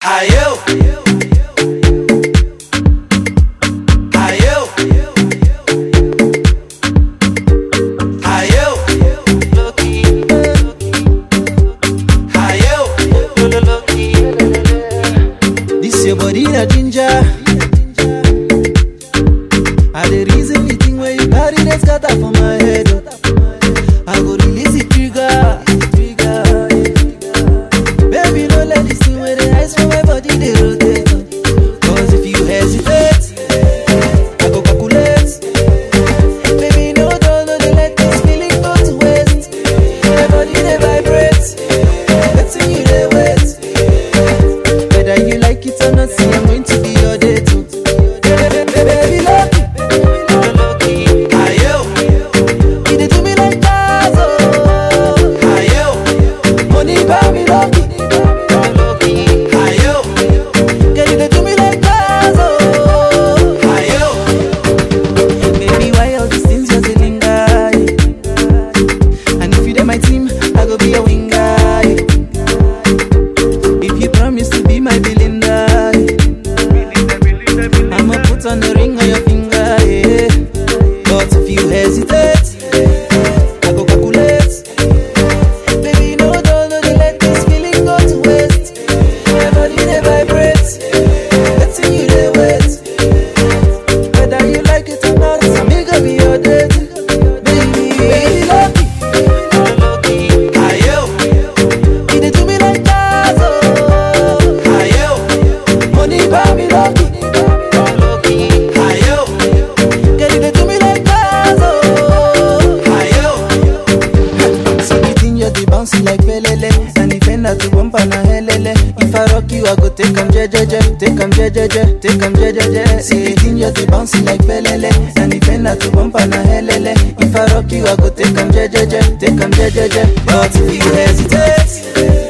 Ayo. Ayo. Ayo. Loki. Ayo. Loki. This your body na ginger. I the reason the thing where you carry that scatter for my head. I go release the trigger. Baby, don't let this thing where the ice for my body they rotate. Cause if you hesitate, I go calculate. Baby, no, don't let this feeling go to waste. My body they vibrate, letting you they wait. Whether you like it or not, see I'm going to be your day too. Baby, love me. Ayo. You dey do me like that, oh. Ayo. Money buy me love me. Ayo. Girl, you dey do me like that, oh. Ayo. Baby, why all these things just dey linger? Yeah. And if you dey my team, I go be your winger. Yeah. If you promise to be my Belinda, yeah. I'ma put on the ring on your finger, yeah. But if you hesitate, I go calculate. Baby, no, don't let this feeling go to waste. My body they vibrate, letting you they wait. Whether you like it or not, I'm gonna be your date. Baby, love me. Ayo. You dey do me like that, oh. Ayo. Money buy me love me. Ayo. Girl, you dey do me like that, oh. Ayo. So the thing you dey bounce like felele, and if I to bumper na helele. If I rock you, I go take 'em jejeje, take 'em jejeje, take 'em jejeje. See the thing you dey bounce like felele, and if I to bumper na helele. If I rock you, I go take 'em jejeje, take 'em jejeje. But if you hesitate,